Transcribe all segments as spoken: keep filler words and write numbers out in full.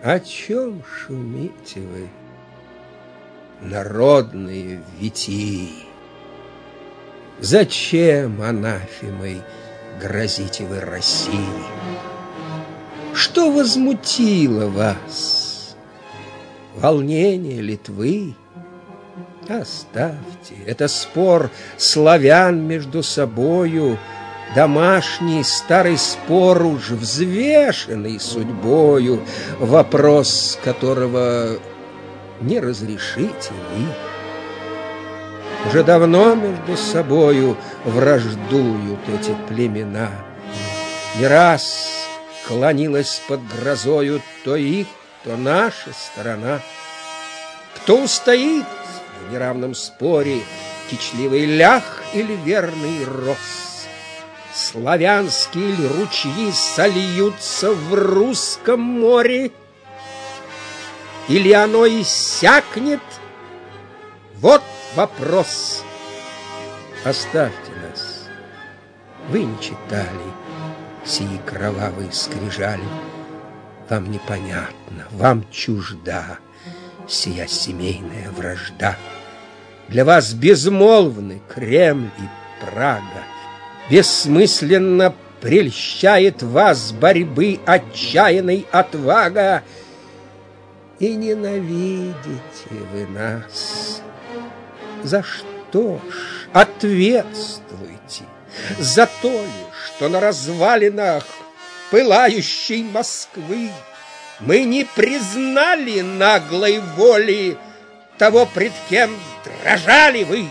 О чем шумите вы, народные витии? Зачем анафемой грозите вы России? Что возмутило вас? Волнение Литвы? Оставьте, это спор славян между собою, домашний старый спор, уж взвешенный судьбою, вопрос которого не разрешите вы. Уже давно между собою враждуют эти племена. Не раз клонилась под грозою то их, то наша сторона. Кто устоит в неравном споре, кичливый лях или верный рос? Славянские ли ручьи сольются в русском море? Или оно иссякнет? Вот вопрос. Оставьте нас. Вы не читали сии кровавые скрижали. Вам непонятно, вам чужда сия семейная вражда. Для вас безмолвны Кремль и Прага. Бессмысленно прельщает вас борьбы отчаянной отвага. И ненавидите вы нас. За что ж? Ответствуйте. За то ли, что на развалинах пылающей Москвы мы не признали наглой воли того, пред кем дрожали вы?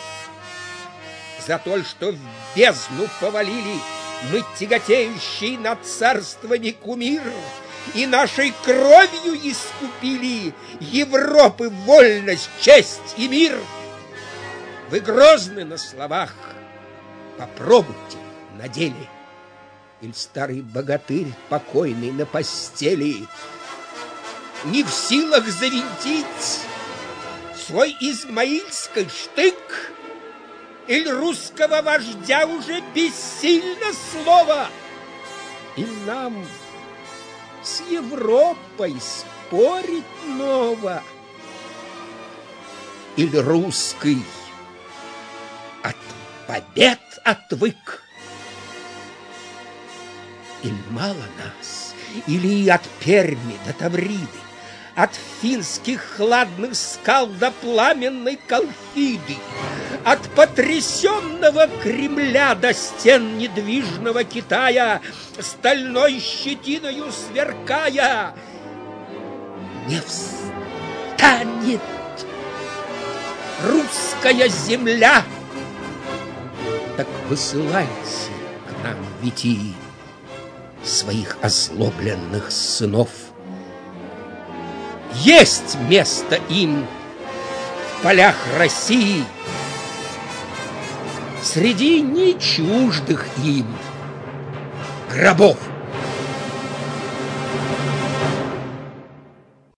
За то, что в бездну повалили мы тяготеющий над царствами кумир и нашей кровью искупили Европы вольность, честь и мир? Вы грозны на словах, попробуйте на деле. Иль старый богатырь, покойный на постели, не в силах завинтить свой измаильский штык? Иль русского вождя уже бессильно слово? И нам с Европой спорить ново? Иль русский от побед отвык? Иль мало нас, или от Перми до Тавриды, от финских хладных скал до пламенной Колхиды, от потрясенного Кремля до стен недвижного Китая, стальной щетиною сверкая, не встанет русская земля? Так высылайте к нам витии своих озлобленных сынов. Есть место им в полях России, среди не чуждых им гробов.